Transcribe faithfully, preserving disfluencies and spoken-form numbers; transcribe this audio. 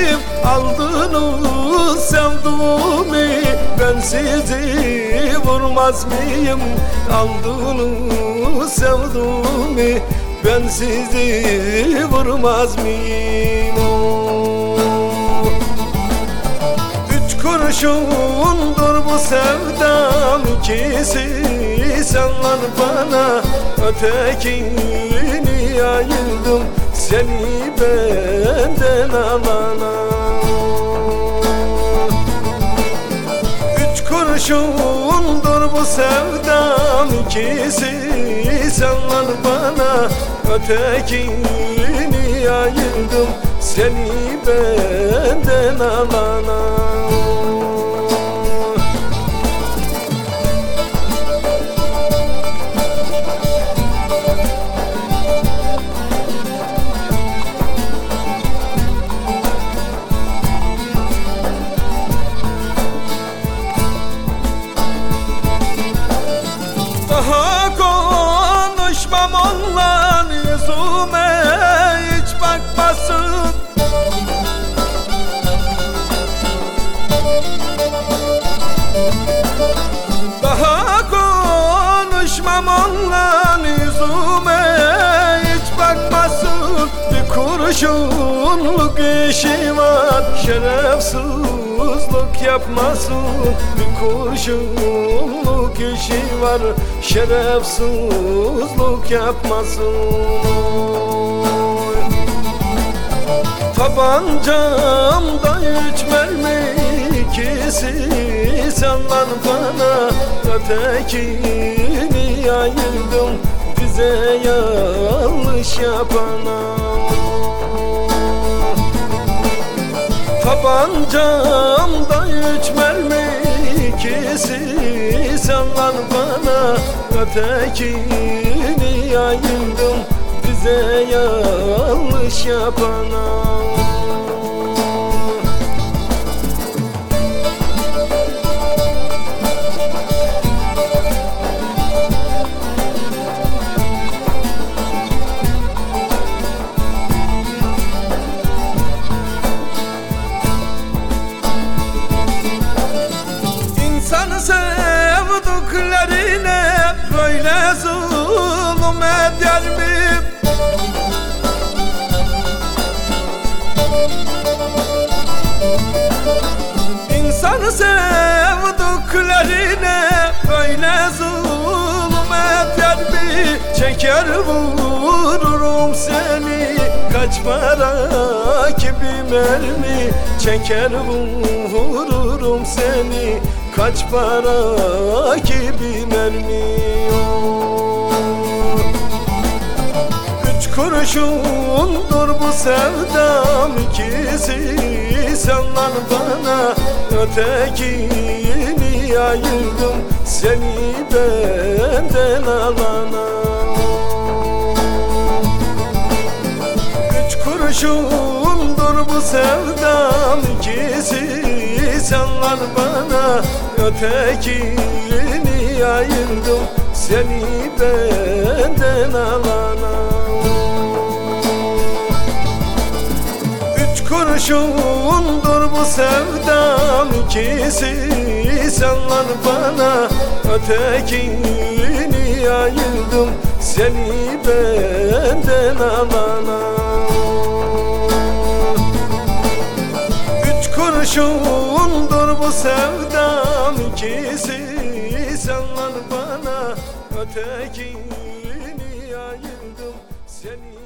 miyim? Aldınız sevduğumu, ben sizi vurmaz mıyım? Aldınız sevduğumu, ben sizi vurmaz mıyım? Üç kurşundur bu sevdam, ikisi senden bana, ötekini ayırdım seni benden alana. Üç kurşundur bu sevdam, ikisi senden bana, ötekini ayırdım seni benden alana. Daha konuşmam ondan, yüzüme hiç bakmasın. Daha konuşmam ondan, yüzüme hiç bakmasın. Bir kurşunluk işi var, şerefsizlik yapmasın. Bir kurşunluk işi var, şerefsizlik yapmasın. Tabancamda üç mermi, ikisi senden bana, ötekini ayırdım bize yanlış yapana. Tabancamda üç mermi, ikisi senden bana, ötekini ayırdım bize yanlış yapana. İnsanı sevdiklerine böyle zulüm eder mi? İnsanı sevdiklerine böyle zulüm eder mi? Çeker vururum seni, kaç para ki bir mermi? Çeker vururum seni, kaç para ki bir mermi? Üç kurşundur bu sevdam, ikisi senden bana, ötekini ayırdım seni benden alana. Üç kurşundur bu sevdam, ikisi senden bana, ötekini ayırdım seni benden alana. Üç kurşundur bu sevdam, ikisi senden bana, ötekini ayırdım seni benden alana. Üç kurşundur bu sevdam, ikisi senden bana, ötekini ayırdım seni